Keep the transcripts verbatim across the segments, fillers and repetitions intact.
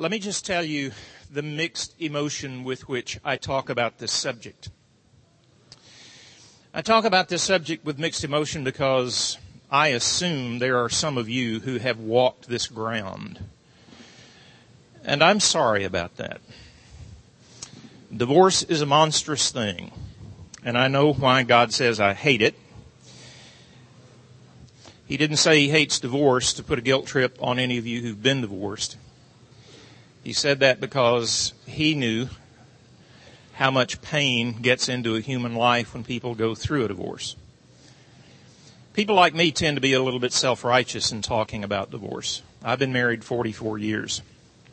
Let me just tell you the mixed emotion with which I talk about this subject. I talk about this subject with mixed emotion because I assume there are some of you who have walked this ground. And I'm sorry about that. Divorce is a monstrous thing. And I know why God says I hate it. He didn't say He hates divorce to put a guilt trip on any of you who've been divorced. He said that because He knew how much pain gets into a human life when people go through a divorce. People like me tend to be a little bit self-righteous in talking about divorce. I've been married forty-four years.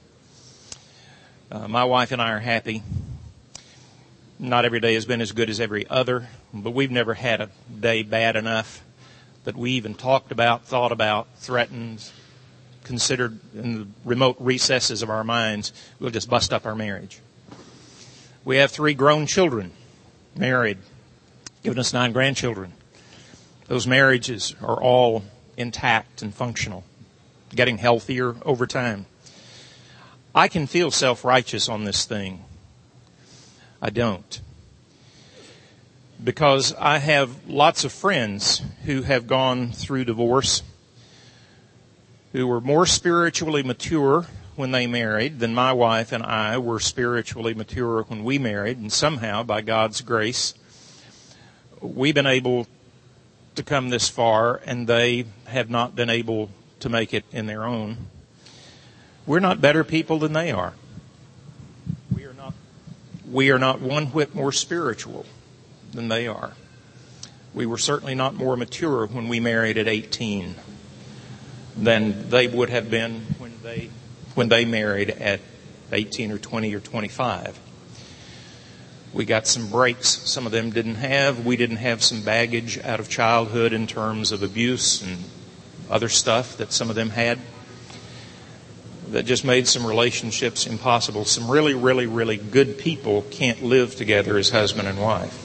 Uh, my wife and I are happy. Not every day has been as good as every other, but we've never had a day bad enough that we even talked about, thought about, threatened, considered in the remote recesses of our minds, we'll just bust up our marriage. We have three grown children, married, giving us nine grandchildren. Those marriages are all intact and functional, getting healthier over time. I can feel self-righteous on this thing. I don't. Because I have lots of friends who have gone through divorce, who were more spiritually mature when they married than my wife and I were spiritually mature when we married. And somehow, by God's grace, we've been able to come this far, and they have not been able to make it in their own. We're not better people than they are. We are not, we are not one whit more spiritual than they are. We were certainly not more mature when we married at eighteen than they would have been when they when they married at eighteen or twenty or twenty-five. We got some breaks some of them didn't have. We didn't have some baggage out of childhood in terms of abuse and other stuff that some of them had that just made some relationships impossible. Some really, really, really good people can't live together as husband and wife.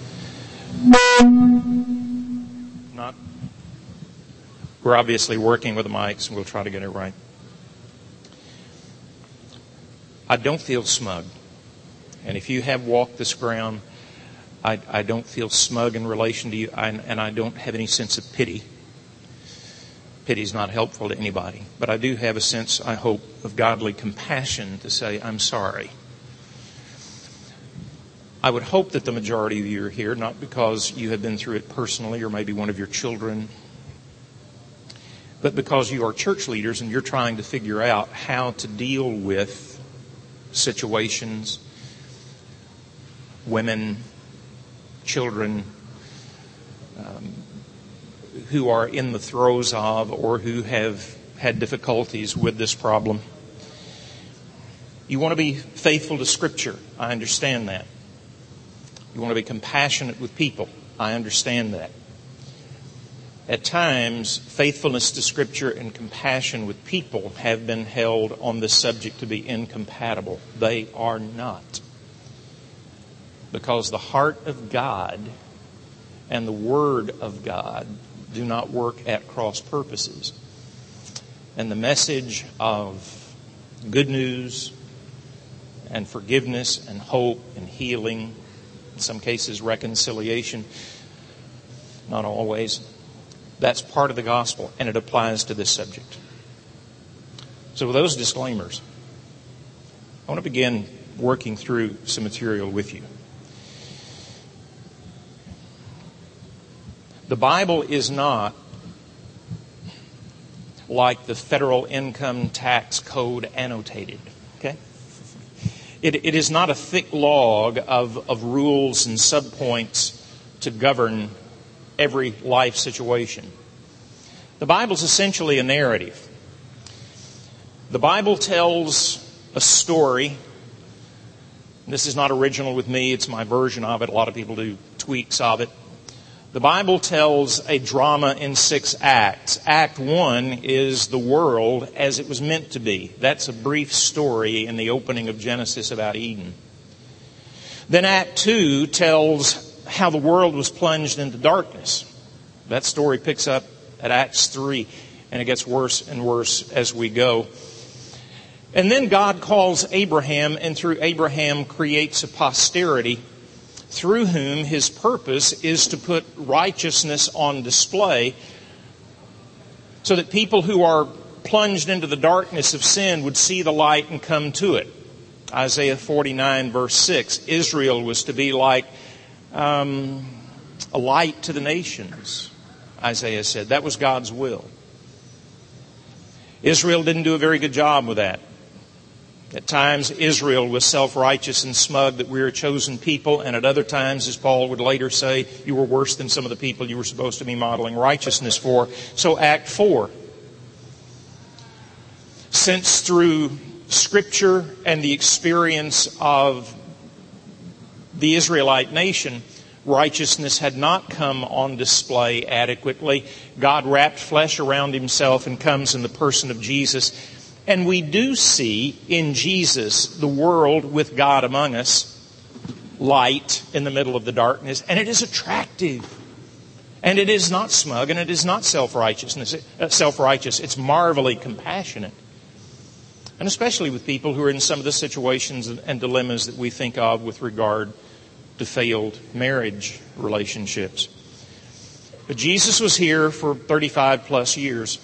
Not. We're obviously working with the mics, and we'll try to get it right. I don't feel smug. And if you have walked this ground, I, I don't feel smug in relation to you, I, and I don't have any sense of pity. Pity is not helpful to anybody. But I do have a sense, I hope, of godly compassion to say, I'm sorry. I would hope that the majority of you are here, not because you have been through it personally or maybe one of your children, but because you are church leaders and you're trying to figure out how to deal with situations, women, children, um, who are in the throes of or who have had difficulties with this problem. You want to be faithful to Scripture. I understand that. You want to be compassionate with people. I understand that. At times, faithfulness to Scripture and compassion with people have been held on this subject to be incompatible. They are not. Because the heart of God and the Word of God do not work at cross purposes. And the message of good news and forgiveness and hope and healing, in some cases reconciliation, not always, that's part of the gospel, and it applies to this subject. So with those disclaimers, I want to begin working through some material with you. The Bible is not like the federal income tax code annotated, okay? It, it is not a thick log of, of rules and subpoints to govern every life situation. The Bible is essentially a narrative. The Bible tells a story. This is not original with me. It's my version of it. A lot of people do tweaks of it. The Bible tells a drama in six acts. Act one is the world as it was meant to be. That's a brief story in the opening of Genesis about Eden. Then Act two tells how the world was plunged into darkness. That story picks up at Acts three, and it gets worse and worse as we go. And then God calls Abraham, and through Abraham creates a posterity through whom his purpose is to put righteousness on display so that people who are plunged into the darkness of sin would see the light and come to it. Isaiah forty-nine verse six, Israel was to be like um, a light to the nations, Isaiah said. That was God's will. Israel didn't do a very good job with that. At times, Israel was self-righteous and smug that we are a chosen people, and at other times, as Paul would later say, you were worse than some of the people you were supposed to be modeling righteousness for. So Act four. Since through Scripture and the experience of the Israelite nation, righteousness had not come on display adequately, God wrapped flesh around himself and comes in the person of Jesus. And we do see in Jesus the world with God among us, light in the middle of the darkness, and it is attractive. And it is not smug, and it is not self-righteousness, uh, self-righteous. It's marvelously compassionate. And especially with people who are in some of the situations and dilemmas that we think of with regard to failed marriage relationships. But Jesus was here for thirty-five plus years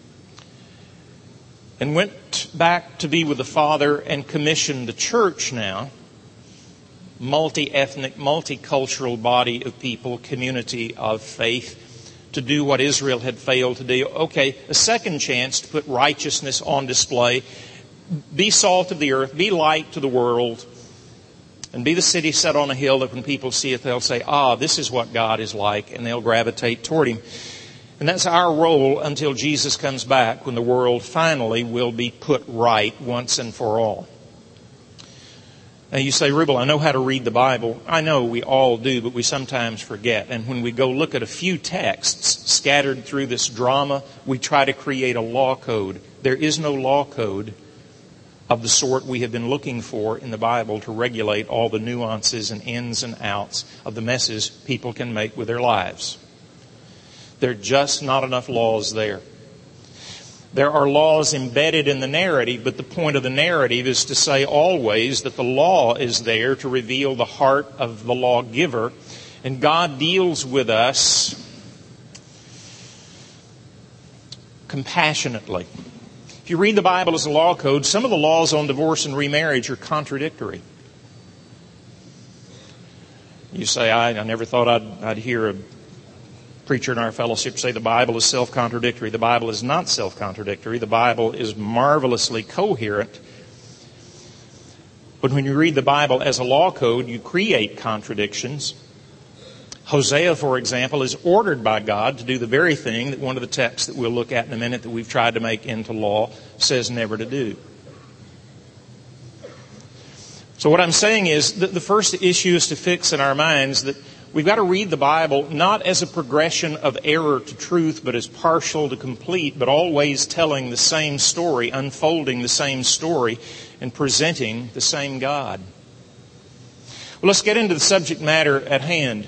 and went back to be with the Father and commissioned the church now, multi-ethnic, multicultural body of people, community of faith, to do what Israel had failed to do. Okay, a second chance to put righteousness on display. Be salt of the earth, be light to the world, and be the city set on a hill that when people see it, they'll say, ah, this is what God is like, and they'll gravitate toward Him. And that's our role until Jesus comes back, when the world finally will be put right once and for all. Now you say, Rubel, I know how to read the Bible. I know we all do, but we sometimes forget. And when we go look at a few texts scattered through this drama, we try to create a law code. There is no law code of the sort we have been looking for in the Bible to regulate all the nuances and ins and outs of the messes people can make with their lives. There are just not enough laws there. There are laws embedded in the narrative, but the point of the narrative is to say always that the law is there to reveal the heart of the lawgiver, and God deals with us compassionately. If you read the Bible as a law code, some of the laws on divorce and remarriage are contradictory. You say, I, I never thought I'd, I'd hear a preacher in our fellowship say the Bible is self-contradictory. The Bible is not self-contradictory. The Bible is marvelously coherent. But when you read the Bible as a law code, you create contradictions. Hosea, for example, is ordered by God to do the very thing that one of the texts that we'll look at in a minute that we've tried to make into law says never to do. So what I'm saying is that the first issue is to fix in our minds that we've got to read the Bible not as a progression of error to truth, but as partial to complete, but always telling the same story, unfolding the same story, and presenting the same God. Well, let's get into the subject matter at hand.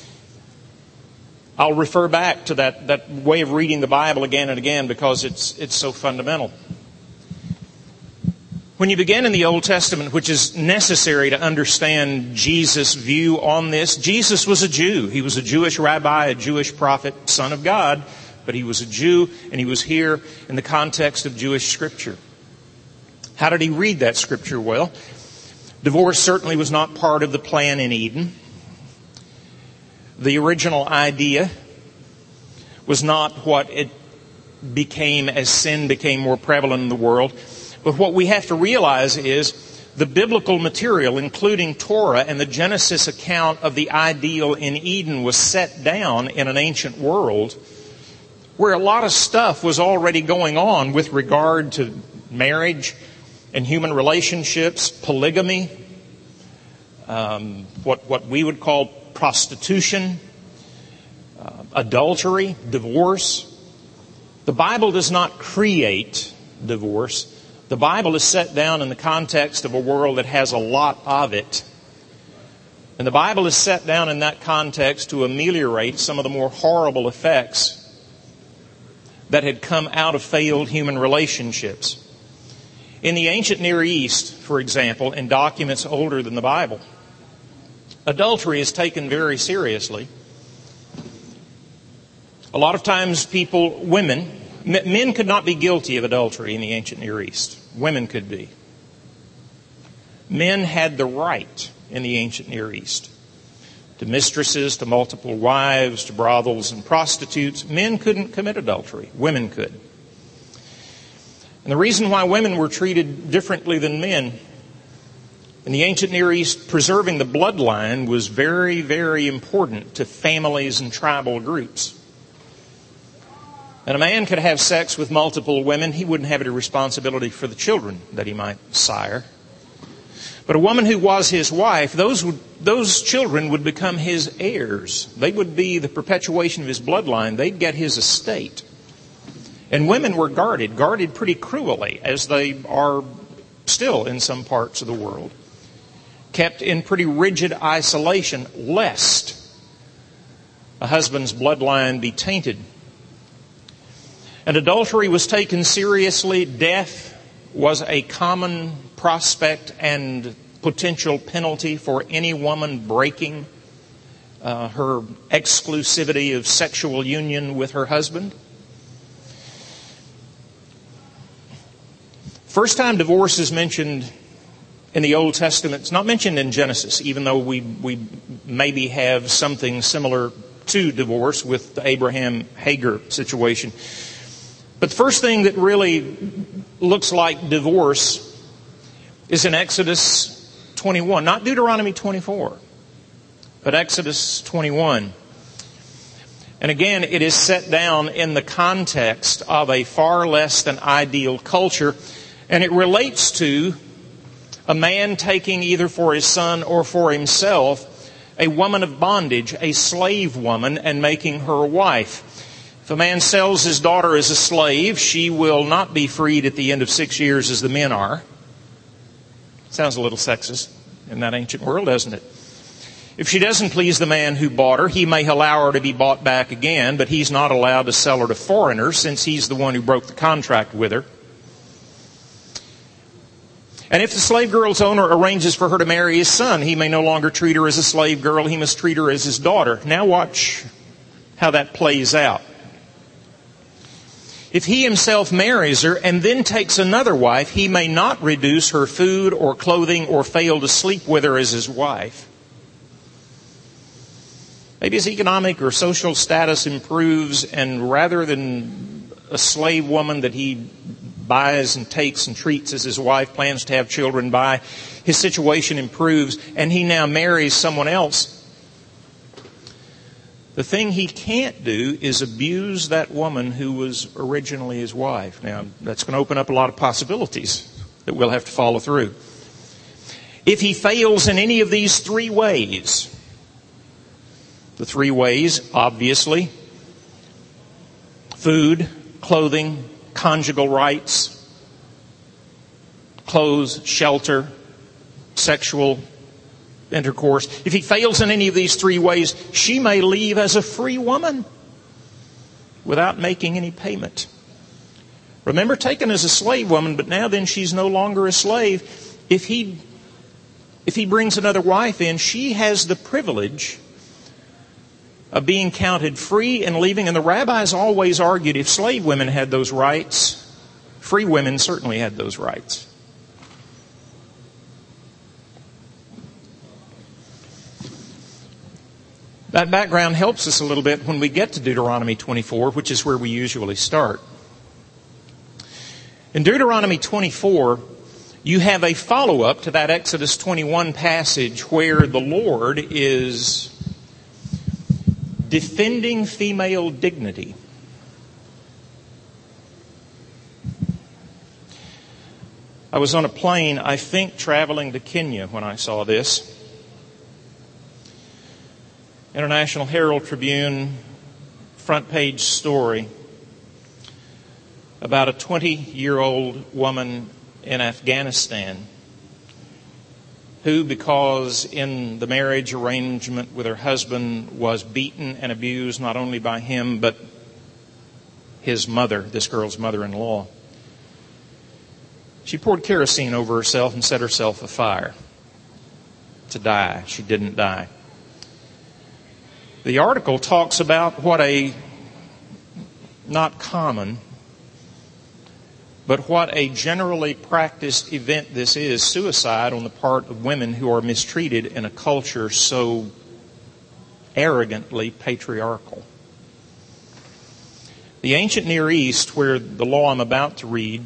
I'll refer back to that, that way of reading the Bible again and again because it's it's so fundamental. When you begin in the Old Testament, which is necessary to understand Jesus' view on this, Jesus was a Jew. He was a Jewish rabbi, a Jewish prophet, Son of God, but he was a Jew and he was here in the context of Jewish Scripture. How did he read that Scripture? Well, divorce certainly was not part of the plan in Eden. The original idea was not what it became as sin became more prevalent in the world. But what we have to realize is the biblical material, including Torah and the Genesis account of the ideal in Eden, was set down in an ancient world where a lot of stuff was already going on with regard to marriage and human relationships, polygamy, um, what, what we would call prostitution, uh, adultery, divorce. The Bible does not create divorce. The Bible is set down in the context of a world that has a lot of it. And the Bible is set down in that context to ameliorate some of the more horrible effects that had come out of failed human relationships. In the ancient Near East, for example, in documents older than the Bible, adultery is taken very seriously. A lot of times people, women, men could not be guilty of adultery in the ancient Near East. Women could be. Men had the right in the ancient Near East to mistresses, to multiple wives, to brothels and prostitutes. Men couldn't commit adultery. Women could. And the reason why women were treated differently than men in the ancient Near East, preserving the bloodline was very, very important to families and tribal groups. And a man could have sex with multiple women. He wouldn't have any responsibility for the children that he might sire. But a woman who was his wife, those would, those children would become his heirs. They would be the perpetuation of his bloodline. They'd get his estate. And women were guarded, guarded pretty cruelly, as they are still in some parts of the world. Kept in pretty rigid isolation, lest a husband's bloodline be tainted. And adultery was taken seriously. Death was a common prospect and potential penalty for any woman breaking uh, her exclusivity of sexual union with her husband. First time divorce is mentioned in the Old Testament. It's not mentioned in Genesis, even though we, we maybe have something similar to divorce with the Abraham-Hagar situation. But the first thing that really looks like divorce is in Exodus twenty-one. Not Deuteronomy twenty-four, but Exodus twenty-one. And again, it is set down in the context of a far less than ideal culture. And it relates to a man taking either for his son or for himself a woman of bondage, a slave woman, and making her a wife. If a man sells his daughter as a slave, she will not be freed at the end of six years as the men are. Sounds a little sexist in that ancient world, doesn't it? If she doesn't please the man who bought her, he may allow her to be bought back again, but he's not allowed to sell her to foreigners since he's the one who broke the contract with her. And if the slave girl's owner arranges for her to marry his son, he may no longer treat her as a slave girl. He must treat her as his daughter. Now watch how that plays out. If he himself marries her and then takes another wife, he may not reduce her food or clothing or fail to sleep with her as his wife. Maybe his economic or social status improves, and rather than a slave woman that he buys and takes and treats as his wife, plans to have children by, his situation improves and he now marries someone else. The thing he can't do is abuse that woman who was originally his wife. Now, that's going to open up a lot of possibilities that we'll have to follow through. If he fails in any of these three ways, the three ways, obviously, food, clothing, conjugal rights, clothes, shelter, sexual intercourse. If he fails in any of these three ways, she may leave as a free woman without making any payment. Remember, taken as a slave woman, but now then she's no longer a slave. If he, if he brings another wife in, she has the privilege of being counted free and leaving. And the rabbis always argued if slave women had those rights, free women certainly had those rights. That background helps us a little bit when we get to Deuteronomy twenty-four, which is where we usually start. In Deuteronomy twenty-four, you have a follow-up to that Exodus twenty-one passage where the Lord is defending female dignity. I was on a plane, I think, traveling to Kenya when I saw this. International Herald Tribune front page story about a twenty-year-old woman in Afghanistan who, because in the marriage arrangement with her husband, was beaten and abused not only by him but his mother, this girl's mother-in-law. She poured kerosene over herself and set herself afire to die. She didn't die. The article talks about what a not common, but what a generally practiced event this is, suicide on the part of women who are mistreated in a culture so arrogantly patriarchal. The ancient Near East, where the law I'm about to read,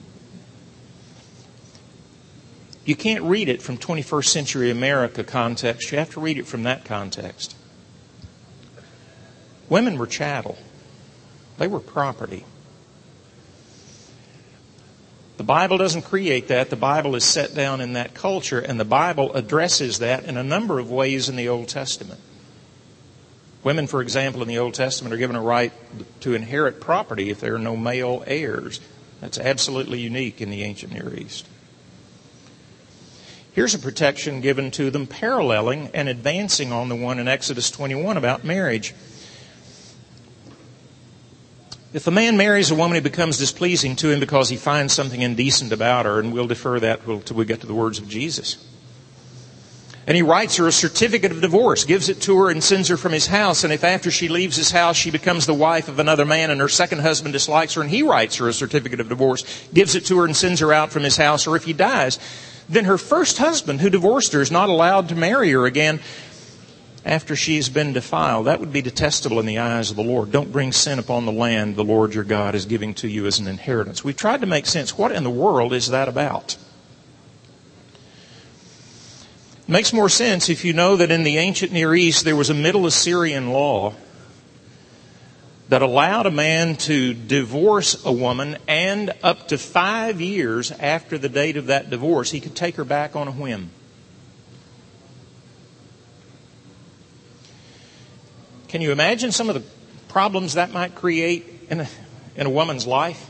you can't read it from twenty-first century America context. You have to read it from that context. Women were chattel. They were property. The Bible doesn't create that. The Bible is set down in that culture, and the Bible addresses that in a number of ways in the Old Testament. Women, for example, in the Old Testament are given a right to inherit property if there are no male heirs. That's absolutely unique in the ancient Near East. Here's a protection given to them paralleling and advancing on the one in Exodus twenty-one about marriage. If a man marries a woman who becomes displeasing to him because he finds something indecent about her, and we'll defer that until we get to the words of Jesus, and he writes her a certificate of divorce, gives it to her and sends her from his house, and if after she leaves his house she becomes the wife of another man and her second husband dislikes her and he writes her a certificate of divorce, gives it to her and sends her out from his house, or if he dies, then her first husband who divorced her is not allowed to marry her again after she's been defiled. That would be detestable in the eyes of the Lord. Don't bring sin upon the land the Lord your God is giving to you as an inheritance. We've tried to make sense. What in the world is that about? It makes more sense if you know that in the ancient Near East there was a Middle Assyrian law that allowed a man to divorce a woman, and up to five years after the date of that divorce, he could take her back on a whim. Can you imagine some of the problems that might create in a, in a woman's life?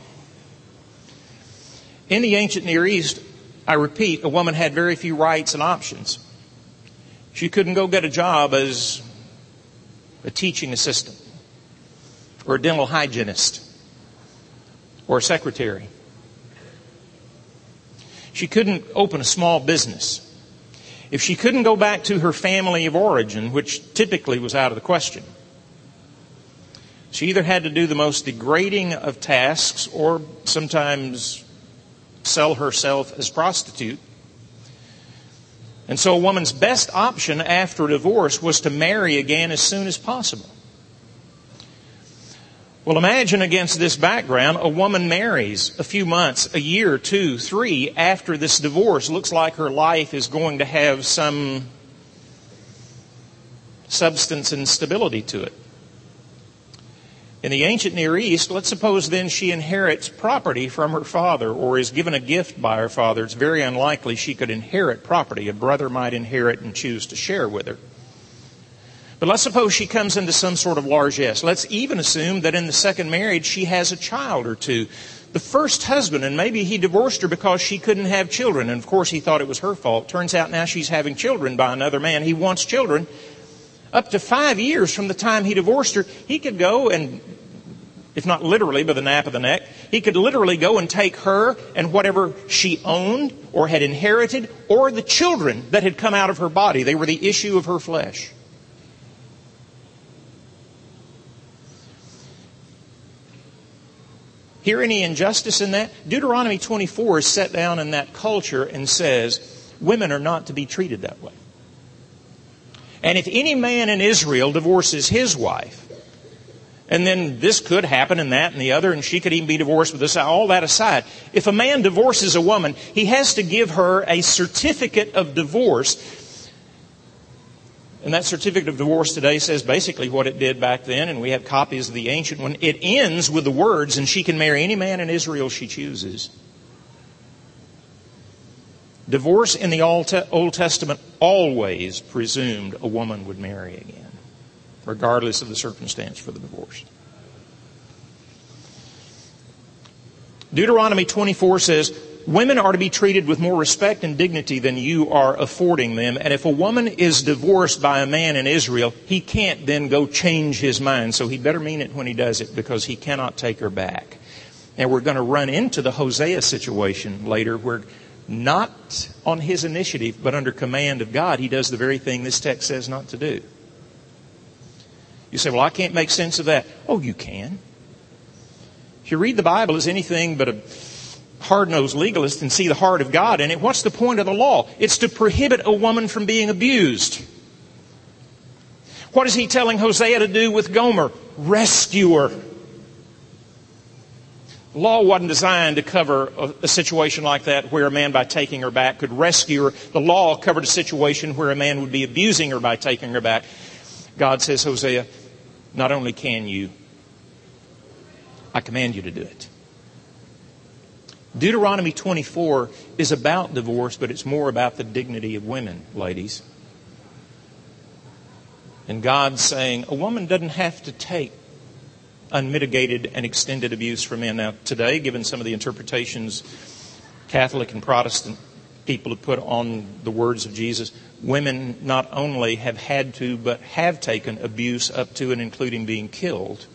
In the ancient Near East, I repeat, a woman had very few rights and options. She couldn't go get a job as a teaching assistant or a dental hygienist or a secretary. She couldn't open a small business. If she couldn't go back to her family of origin, which typically was out of the question, she either had to do the most degrading of tasks or sometimes sell herself as prostitute. And so a woman's best option after a divorce was to marry again as soon as possible. Well, imagine against this background, a woman marries a few months, a year, two, three after this divorce. Looks like her life is going to have some substance and stability to it. In the ancient Near East, let's suppose then she inherits property from her father or is given a gift by her father. It's very unlikely she could inherit property. A brother might inherit and choose to share with her. But let's suppose she comes into some sort of largesse. Let's even assume that in the second marriage she has a child or two. The first husband, and maybe he divorced her because she couldn't have children, and of course he thought it was her fault. Turns out now she's having children by another man. He wants children. Up to five years from the time he divorced her, he could go and, if not literally by the nape of the neck, he could literally go and take her and whatever she owned or had inherited, or the children that had come out of her body. They were the issue of her flesh. Hear any injustice in that? Deuteronomy twenty-four is set down in that culture and says women are not to be treated that way. And if any man in Israel divorces his wife, and then this could happen and that and the other, and she could even be divorced with this, all that aside, if a man divorces a woman, he has to give her a certificate of divorce. And that certificate of divorce today says basically what it did back then, and we have copies of the ancient one. It ends with the words, and she can marry any man in Israel she chooses. Divorce in the Old Testament always presumed a woman would marry again, regardless of the circumstance for the divorce. Deuteronomy twenty-four says, women are to be treated with more respect and dignity than you are affording them. And if a woman is divorced by a man in Israel, he can't then go change his mind. So he better mean it when he does it, because he cannot take her back. And we're going to run into the Hosea situation later where not on his initiative, but under command of God, he does the very thing this text says not to do. You say, well, I can't make sense of that. Oh, you can. If you read the Bible as anything but a hard-nosed legalist and see the heart of God in it, what's the point of the law? It's to prohibit a woman from being abused. What is he telling Hosea to do with Gomer? Rescue her. The law wasn't designed to cover a, a situation like that where a man, by taking her back, could rescue her. The law covered a situation where a man would be abusing her by taking her back. God says, Hosea, not only can you, I command you to do it. Deuteronomy twenty-four is about divorce, but it's more about the dignity of women, ladies. And God's saying a woman doesn't have to take unmitigated and extended abuse from men. Now, today, given some of the interpretations Catholic and Protestant people have put on the words of Jesus, women not only have had to, but have taken abuse up to and including being killed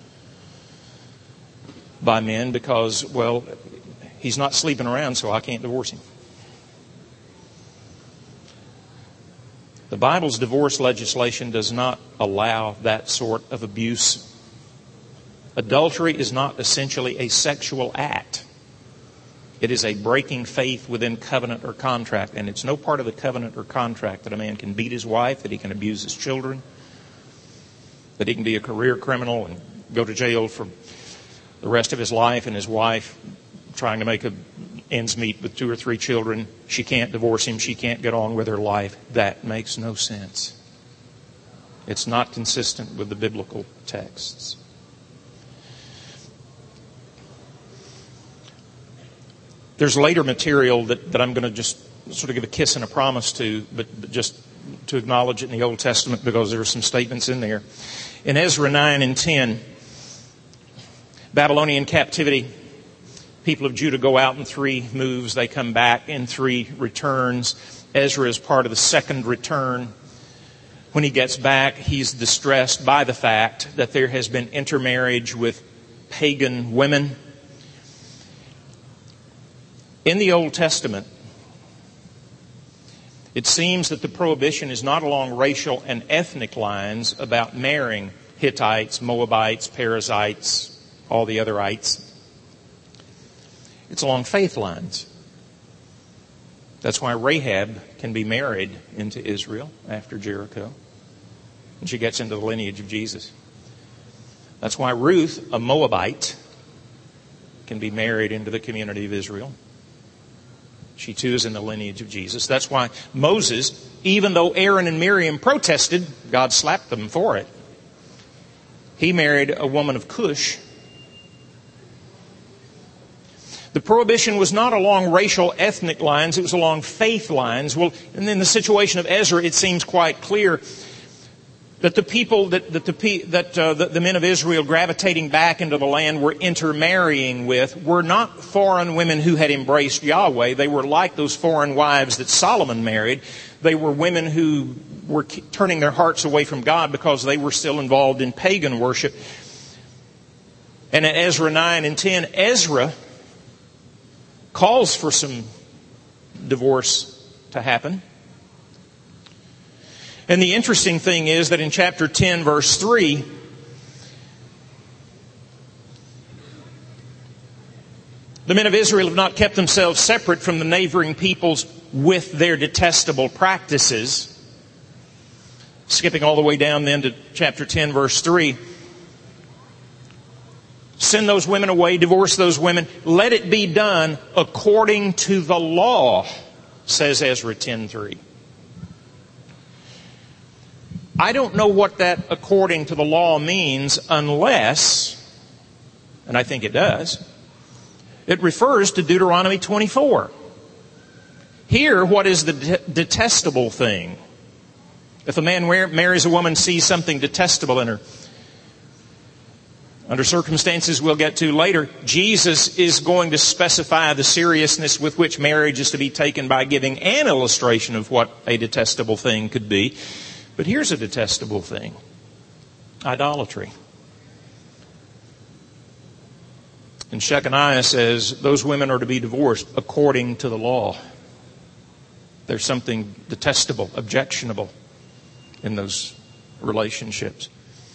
by men because, well, he's not sleeping around, so I can't divorce him. The Bible's divorce legislation does not allow that sort of abuse. Adultery is not essentially a sexual act. It is a breaking faith within covenant or contract. And it's no part of the covenant or contract that a man can beat his wife, that he can abuse his children, that he can be a career criminal and go to jail for the rest of his life, and his wife trying to make a ends meet with two or three children. She can't divorce him. She can't get on with her life. That makes no sense. It's not consistent with the biblical texts. There's later material that, that I'm going to just sort of give a kiss and a promise to, but, but just to acknowledge it in the Old Testament because there are some statements in there. In Ezra nine and ten, Babylonian captivity, people of Judah go out in three moves. They come back in three returns. Ezra is part of the second return. When he gets back, he's distressed by the fact that there has been intermarriage with pagan women. In the Old Testament, it seems that the prohibition is not along racial and ethnic lines about marrying Hittites, Moabites, Perizzites, all the other ites. It's along faith lines. That's why Rahab can be married into Israel after Jericho. And she gets into the lineage of Jesus. That's why Ruth, a Moabite, can be married into the community of Israel. She too is in the lineage of Jesus. That's why Moses, even though Aaron and Miriam protested, God slapped them for it. He married a woman of Cush. The prohibition was not along racial, ethnic lines. It was along faith lines. Well, and in the situation of Ezra, it seems quite clear that the people, that, that, the, that uh, the, the men of Israel gravitating back into the land were intermarrying with were not foreign women who had embraced Yahweh. They were like those foreign wives that Solomon married. They were women who were turning their hearts away from God because they were still involved in pagan worship. And in Ezra nine and ten, Ezra calls for some divorce to happen. And the interesting thing is that in chapter ten, verse three, the men of Israel have not kept themselves separate from the neighboring peoples with their detestable practices. Skipping all the way down then to chapter ten, verse three. Send those women away, divorce those women. Let it be done according to the law, says Ezra ten three. I don't know what that according to the law means unless, and I think it does, it refers to Deuteronomy twenty-four. Here, what is the de- detestable thing? If a man marries a woman, sees something detestable in her, under circumstances we'll get to later, Jesus is going to specify the seriousness with which marriage is to be taken by giving an illustration of what a detestable thing could be. But here's a detestable thing. Idolatry. And Shechaniah says those women are to be divorced according to the law. There's something detestable, objectionable in those relationships.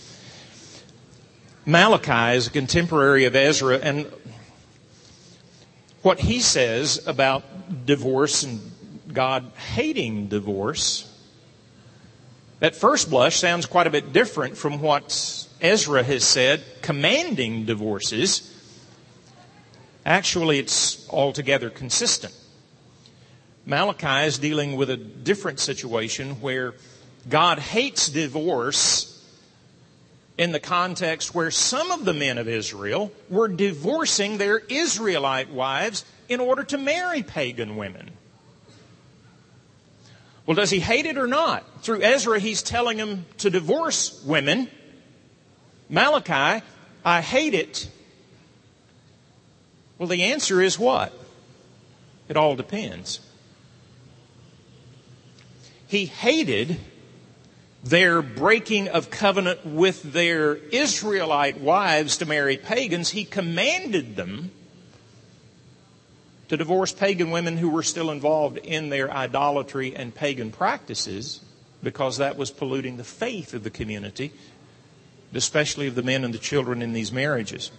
Malachi is a contemporary of Ezra, and what he says about divorce and God hating divorce, at first blush sounds quite a bit different from what Ezra has said, commanding divorces. Actually, it's altogether consistent. Malachi is dealing with a different situation where God hates divorce in the context where some of the men of Israel were divorcing their Israelite wives in order to marry pagan women. Well, does he hate it or not? Through Ezra, he's telling them to divorce women. Malachi, I hate it. Well, the answer is what? It all depends. He hated their breaking of covenant with their Israelite wives to marry pagans. He commanded them to divorce pagan women who were still involved in their idolatry and pagan practices, because that was polluting the faith of the community, especially of the men and the children in these marriages.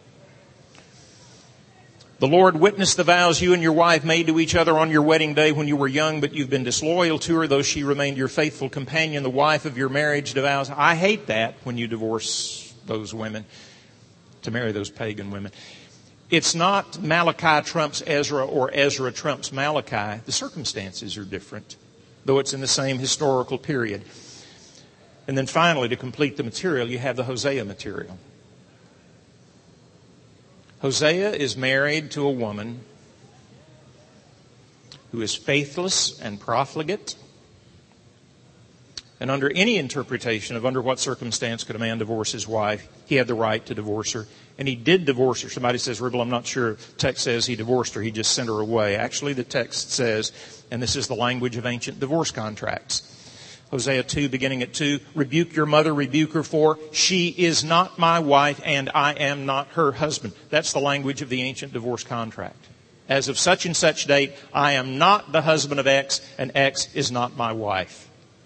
The Lord witnessed the vows you and your wife made to each other on your wedding day when you were young, but you've been disloyal to her, though she remained your faithful companion, the wife of your marriage vows. I hate that when you divorce those women to marry those pagan women. It's not Malachi trumps Ezra or Ezra trumps Malachi. The circumstances are different, though it's in the same historical period. And then finally, to complete the material, you have the Hosea material. Hosea is married to a woman who is faithless and profligate. And under any interpretation of under what circumstance could a man divorce his wife, he had the right to divorce her. And he did divorce her. Somebody says, Ribble, I'm not sure. The text says he divorced her. He just sent her away. Actually, the text says, and this is the language of ancient divorce contracts, Hosea two, beginning at two, rebuke your mother, rebuke her, for she is not my wife, and I am not her husband. That's the language of the ancient divorce contract. As of such and such date, I am not the husband of X, and X is not my wife.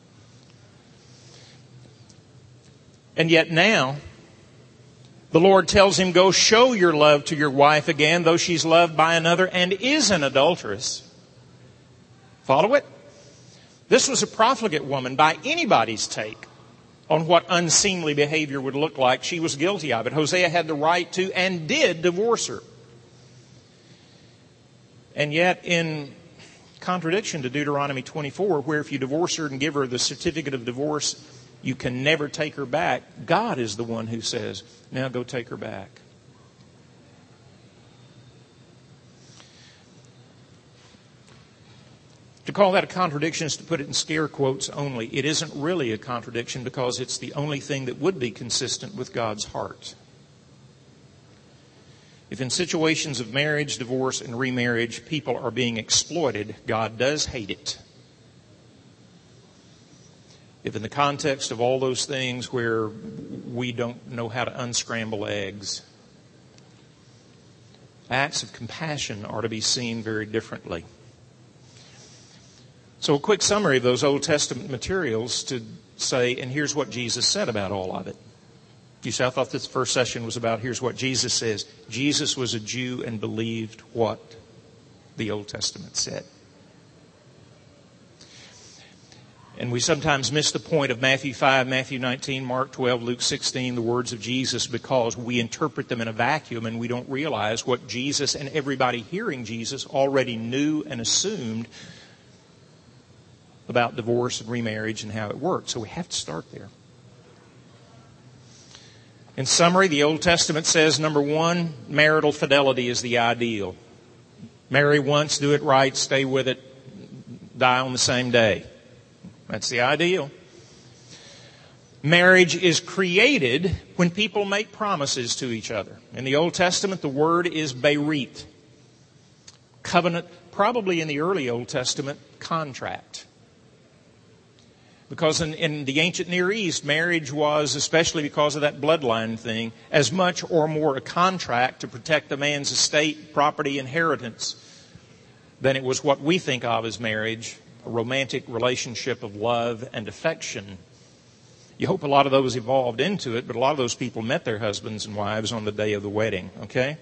And yet now, the Lord tells him, go show your love to your wife again, though she's loved by another and is an adulteress. Follow it? This was a profligate woman by anybody's take on what unseemly behavior would look like. She was guilty of it. Hosea had the right to and did divorce her. And yet, in contradiction to Deuteronomy twenty-four, where if you divorce her and give her the certificate of divorce, you can never take her back, God is the one who says, now go take her back. To call that a contradiction is to put it in scare quotes only. It isn't really a contradiction because it's the only thing that would be consistent with God's heart. If in situations of marriage, divorce, and remarriage, people are being exploited, God does hate it. If in the context of all those things where we don't know how to unscramble eggs, acts of compassion are to be seen very differently. So a quick summary of those Old Testament materials to say, and here's what Jesus said about all of it. You see, I thought this first session was about here's what Jesus says. Jesus was a Jew and believed what the Old Testament said. And we sometimes miss the point of Matthew five, Matthew nineteen, Mark twelve, Luke sixteen, the words of Jesus, because we interpret them in a vacuum and we don't realize what Jesus and everybody hearing Jesus already knew and assumed about divorce and remarriage and how it works. So we have to start there. In summary, the Old Testament says, number one, marital fidelity is the ideal. Marry once, do it right, stay with it, die on the same day. That's the ideal. Marriage is created when people make promises to each other. In the Old Testament, the word is berit. Covenant, probably in the early Old Testament, contract. Because in, in the ancient Near East, marriage was, especially because of that bloodline thing, as much or more a contract to protect the man's estate, property, inheritance, than it was what we think of as marriage, a romantic relationship of love and affection. You hope a lot of those evolved into it, but a lot of those people met their husbands and wives on the day of the wedding, okay?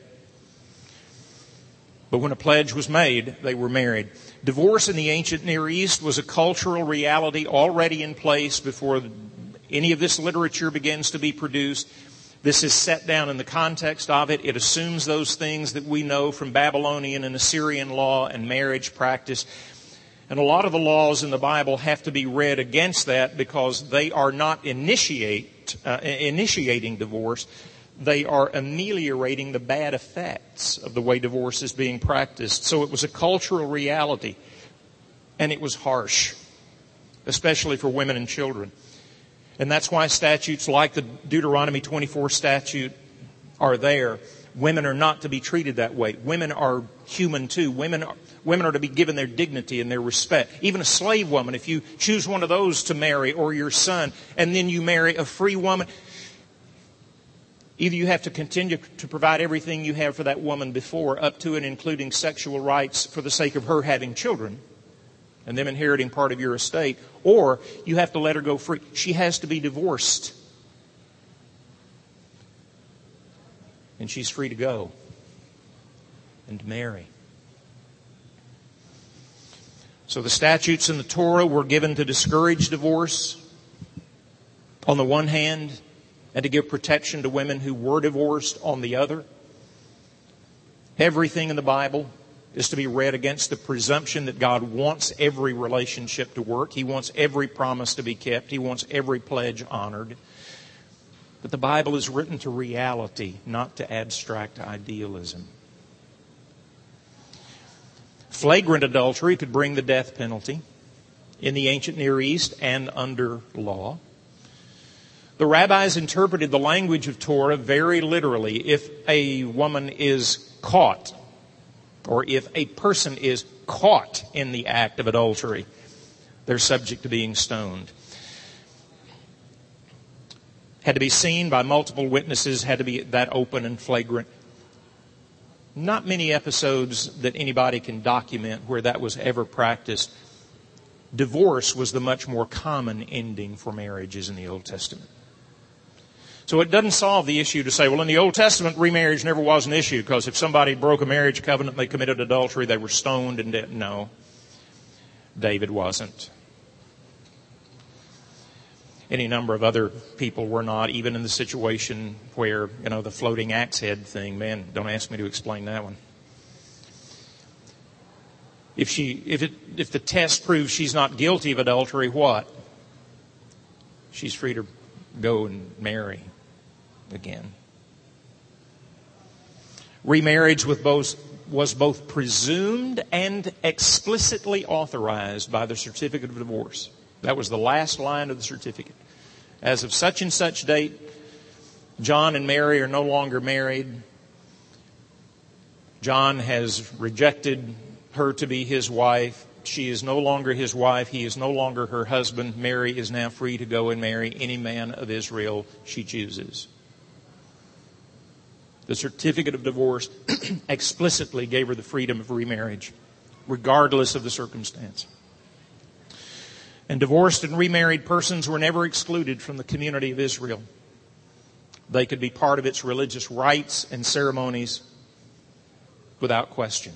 But when a pledge was made, they were married. Divorce in the ancient Near East was a cultural reality already in place before any of this literature begins to be produced. This is set down in the context of it. It assumes those things that we know from Babylonian and Assyrian law and marriage practice. And a lot of the laws in the Bible have to be read against that because they are not initiate, uh, initiating divorce. They are ameliorating the bad effects of the way divorce is being practiced. So it was a cultural reality, and it was harsh, especially for women and children. And that's why statutes like the Deuteronomy twenty-four statute are there. Women are not to be treated that way. Women are human too. Women are, women are to be given their dignity and their respect. Even a slave woman, if you choose one of those to marry, or your son, and then you marry a free woman, either you have to continue to provide everything you have for that woman before, up to and including sexual rights for the sake of her having children and them inheriting part of your estate, or you have to let her go free. She has to be divorced. And she's free to go and to marry. So the statutes in the Torah were given to discourage divorce on the one hand, and to give protection to women who were divorced on the other. Everything in the Bible is to be read against the presumption that God wants every relationship to work. He wants every promise to be kept. He wants every pledge honored. But the Bible is written to reality, not to abstract idealism. Flagrant adultery could bring the death penalty in the ancient Near East and under law. The rabbis interpreted the language of Torah very literally. If a woman is caught, or if a person is caught in the act of adultery, they're subject to being stoned. Had to be seen by multiple witnesses, had to be that open and flagrant. Not many episodes that anybody can document where that was ever practiced. Divorce was the much more common ending for marriages in the Old Testament. So it doesn't solve the issue to say, well, in the Old Testament, remarriage never was an issue because if somebody broke a marriage covenant, they committed adultery, they were stoned and dead. No, David wasn't. Any number of other people were not, even in the situation where, you know, the floating axe head thing, man, don't ask me to explain that one. If she, if it, if the test proves she's not guilty of adultery, what? She's free to go and marry again. Remarriage with both was both presumed and explicitly authorized by the certificate of divorce. That was the last line of the certificate. As of such and such date, John and Mary are no longer married. John has rejected her to be his wife. She is no longer his wife. He is no longer her husband. Mary is now free to go and marry any man of Israel she chooses. The certificate of divorce explicitly gave her the freedom of remarriage, regardless of the circumstance. And divorced and remarried persons were never excluded from the community of Israel. They could be part of its religious rites and ceremonies without question.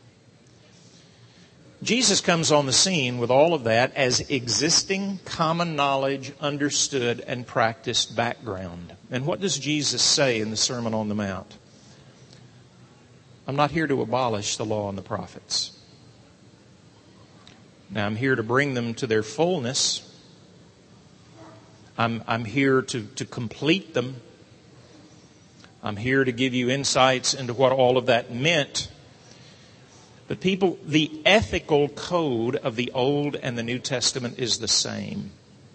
Jesus comes on the scene with all of that as existing, common knowledge, understood, and practiced background. And what does Jesus say in the Sermon on the Mount? I'm not here to abolish the law and the prophets. Now, I'm here to bring them to their fullness. I'm, I'm here to, to complete them. I'm here to give you insights into what all of that meant. But people, the ethical code of the Old and the New Testament is the same.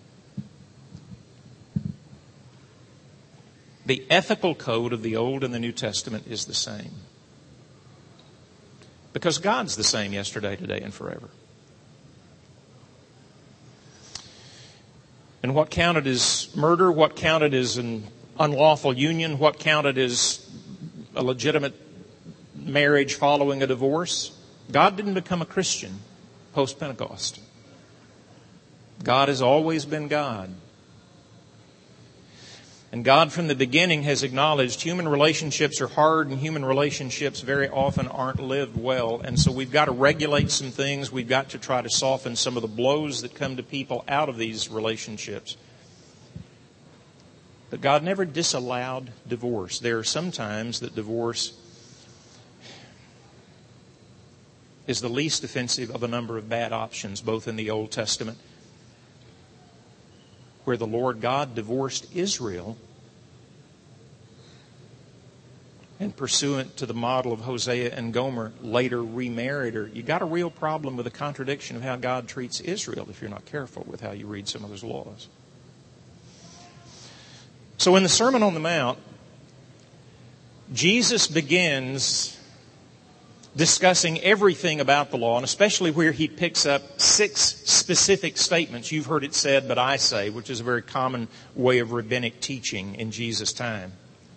The ethical code of the Old and the New Testament is the same. Because God's the same yesterday, today, and forever. And what counted as murder, what counted as an unlawful union, what counted as a legitimate marriage following a divorce. God didn't become a Christian post-Pentecost. God has always been God. And God from the beginning has acknowledged human relationships are hard and human relationships very often aren't lived well. And so we've got to regulate some things. We've got to try to soften some of the blows that come to people out of these relationships. But God never disallowed divorce. There are some times that divorce is the least offensive of a number of bad options, both in the Old Testament, where the Lord God divorced Israel, and pursuant to the model of Hosea and Gomer, later remarried her. You got a real problem with a contradiction of how God treats Israel if you're not careful with how you read some of those laws. So in the Sermon on the Mount, Jesus begins discussing everything about the law, and especially where he picks up six specific statements. You've heard it said, but I say, which is a very common way of rabbinic teaching in Jesus' time.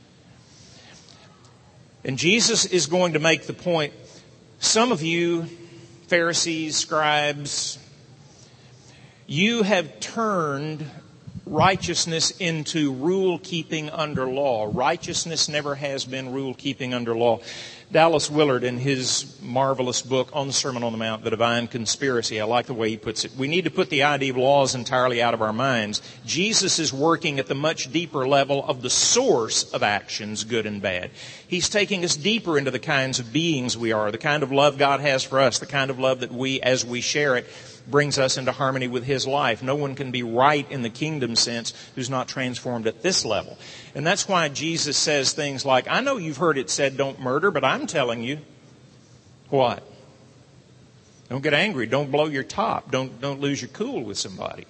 And Jesus is going to make the point, some of you, Pharisees, scribes, you have turned righteousness into rule-keeping under law. Righteousness never has been rule-keeping under law. Dallas Willard, in his marvelous book on the Sermon on the Mount, The Divine Conspiracy, I like the way he puts it. We need to put the idea of laws entirely out of our minds. Jesus is working at the much deeper level of the source of actions, good and bad. He's taking us deeper into the kinds of beings we are, the kind of love God has for us, the kind of love that we, as we share it, brings us into harmony with His life. No one can be right in the kingdom sense who's not transformed at this level. And that's why Jesus says things like, I know you've heard it said don't murder, but I'm telling you what? Don't get angry. Don't blow your top. Don't, don't lose your cool with somebody.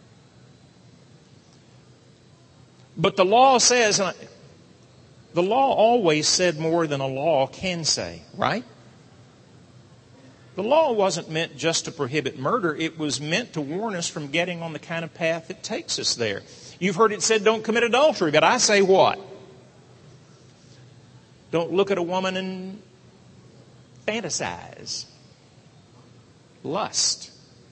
But the law says, and I, the law always said more than a law can say, right? The law wasn't meant just to prohibit murder. It was meant to warn us from getting on the kind of path that takes us there. You've heard it said, don't commit adultery. But I say what? Don't look at a woman and fantasize. Lust.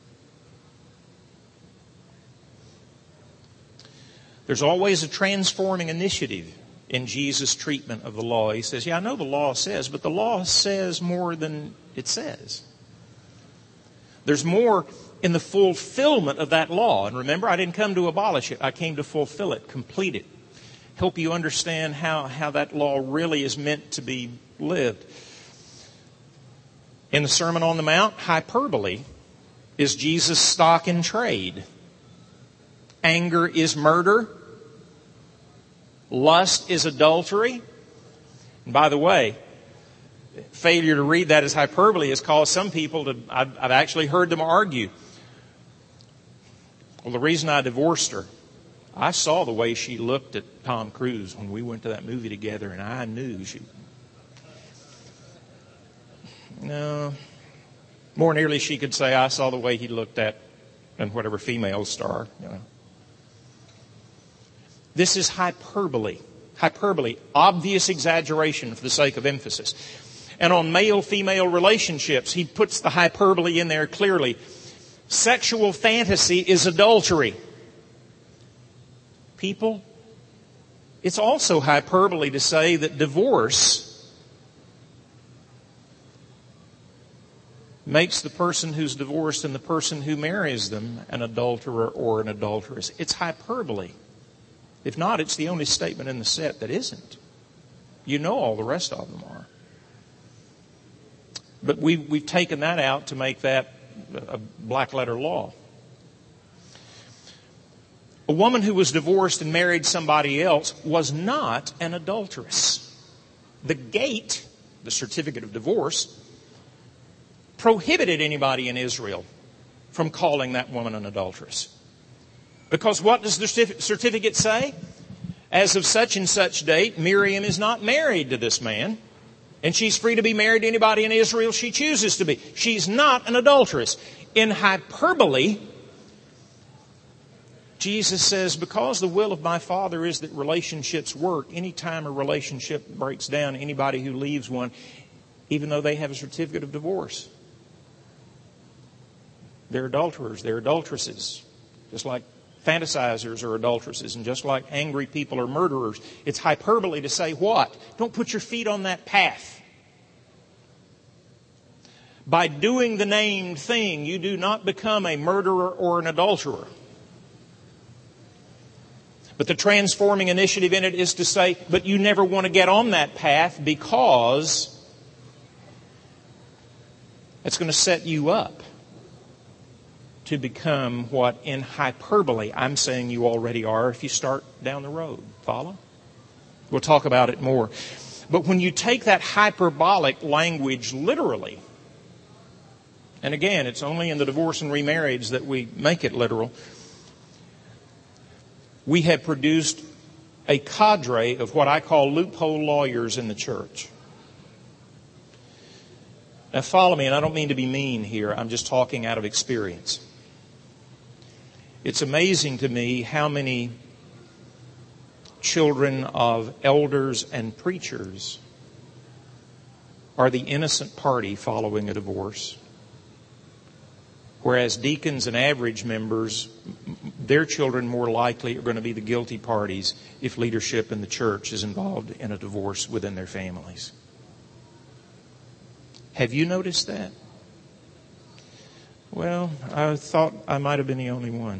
There's always a transforming initiative in Jesus' treatment of the law. He says, yeah, I know the law says, but the law says more than it says. There's more in the fulfillment of that law. And remember, I didn't come to abolish it. I came to fulfill it, complete it. Help you understand how, how that law really is meant to be lived. In the Sermon on the Mount, hyperbole is Jesus' stock in trade. Anger is murder. Lust is adultery. And by the way, failure to read that as hyperbole has caused some people to, I've, I've actually heard them argue, well, the reason I divorced her, I saw the way she looked at Tom Cruise when we went to that movie together, and I knew she... No. More nearly she could say, I saw the way he looked at and whatever female star, you know. This is hyperbole. Hyperbole, obvious exaggeration for the sake of emphasis. And on male-female relationships, he puts the hyperbole in there clearly. Sexual fantasy is adultery. People, it's also hyperbole to say that divorce makes the person who's divorced and the person who marries them an adulterer or an adulteress. It's hyperbole. If not, it's the only statement in the set that isn't. You know all the rest of them are. But we, we've taken that out to make that a black letter law. A woman who was divorced and married somebody else was not an adulteress. The gate, the certificate of divorce, prohibited anybody in Israel from calling that woman an adulteress. Because what does the certificate say? As of such and such date, Miriam is not married to this man, and she's free to be married to anybody in Israel she chooses to be. She's not an adulteress. In hyperbole, Jesus says, because the will of my Father is that relationships work, anytime a relationship breaks down, anybody who leaves one, even though they have a certificate of divorce, they're adulterers, they're adulteresses, just like fantasizers are adulteresses, and just like angry people are murderers. It's hyperbole to say what? Don't put your feet on that path. By doing the named thing, you do not become a murderer or an adulterer. But the transforming initiative in it is to say, but you never want to get on that path because it's going to set you up to become what in hyperbole I'm saying you already are if you start down the road. Follow? We'll talk about it more. But when you take that hyperbolic language literally, and again, it's only in the divorce and remarriage that we make it literal, we have produced a cadre of what I call loophole lawyers in the church. Now follow me, and I don't mean to be mean here. I'm just talking out of experience. It's amazing to me how many children of elders and preachers are the innocent party following a divorce, whereas deacons and average members, their children more likely are going to be the guilty parties if leadership in the church is involved in a divorce within their families. Have you noticed that? Well, I thought I might have been the only one.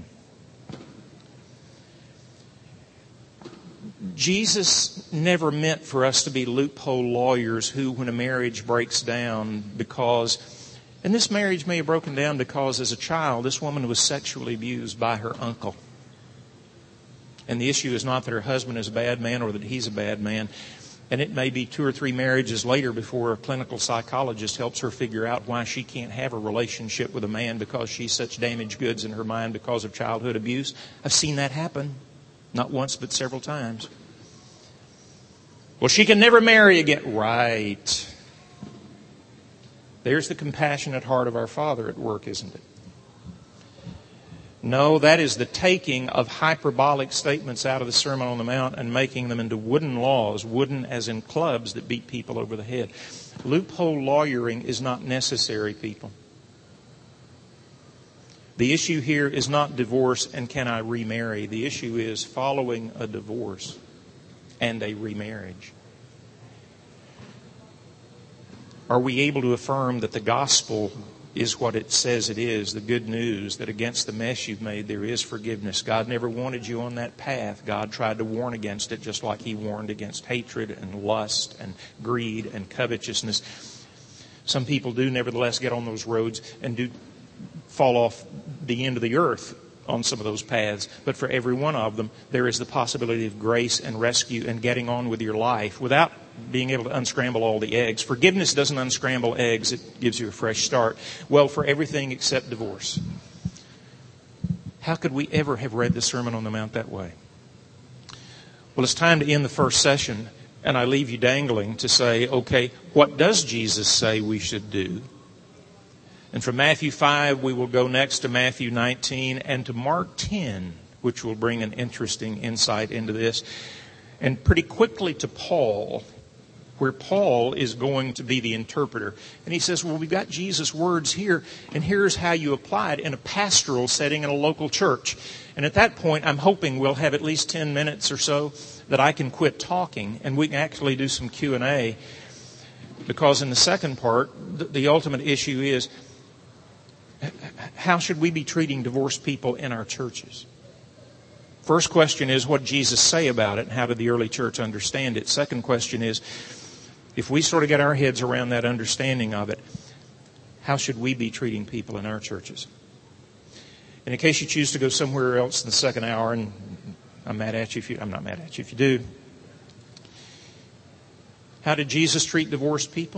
Jesus never meant for us to be loophole lawyers who, when a marriage breaks down because... And this marriage may have broken down because as a child, this woman was sexually abused by her uncle. And the issue is not that her husband is a bad man or that he's a bad man. And it may be two or three marriages later before a clinical psychologist helps her figure out why she can't have a relationship with a man because she's such damaged goods in her mind because of childhood abuse. I've seen that happen. Not once, but several times. Well, she can never marry again. Right. There's the compassionate heart of our Father at work, isn't it? No, that is the taking of hyperbolic statements out of the Sermon on the Mount and making them into wooden laws, wooden as in clubs that beat people over the head. Loophole lawyering is not necessary, people. The issue here is not divorce and can I remarry. The issue is following a divorce and a remarriage. Are we able to affirm that the gospel is what it says it is, the good news, that against the mess you've made there is forgiveness? God never wanted you on that path. God tried to warn against it just like He warned against hatred and lust and greed and covetousness. Some people do nevertheless get on those roads and do fall off the end of the earth on some of those paths. But for every one of them, there is the possibility of grace and rescue and getting on with your life without being able to unscramble all the eggs. Forgiveness doesn't unscramble eggs. It gives you a fresh start. Well, for everything except divorce. How could we ever have read the Sermon on the Mount that way? Well, it's time to end the first session, and I leave you dangling to say, okay, what does Jesus say we should do? And from Matthew five, we will go next to Matthew nineteen and to Mark ten, which will bring an interesting insight into this. And pretty quickly to Paul, where Paul is going to be the interpreter. And he says, well, we've got Jesus' words here, and here's how you apply it in a pastoral setting in a local church. And at that point, I'm hoping we'll have at least ten minutes or so that I can quit talking, and we can actually do some Q and A. Because in the second part, the, the ultimate issue is, how should we be treating divorced people in our churches? First question is, what did Jesus say about it, and how did the early church understand it? Second question is, if we sort of get our heads around that understanding of it, how should we be treating people in our churches? And in case you choose to go somewhere else in the second hour, and I'm mad at you if you, I'm not mad at you if you do. How did Jesus treat divorced people?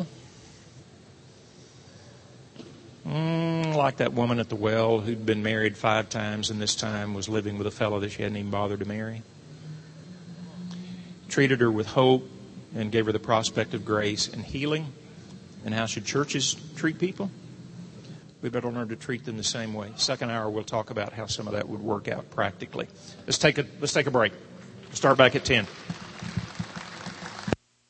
Mm, like that woman at the well who'd been married five times and this time was living with a fellow that she hadn't even bothered to marry. Treated her with hope and gave her the prospect of grace and healing. And how should churches treat people? we better learn to treat them the same way. Second hour, we'll talk about how some of that would work out practically. Let's take a, let's take a break. Start back at ten.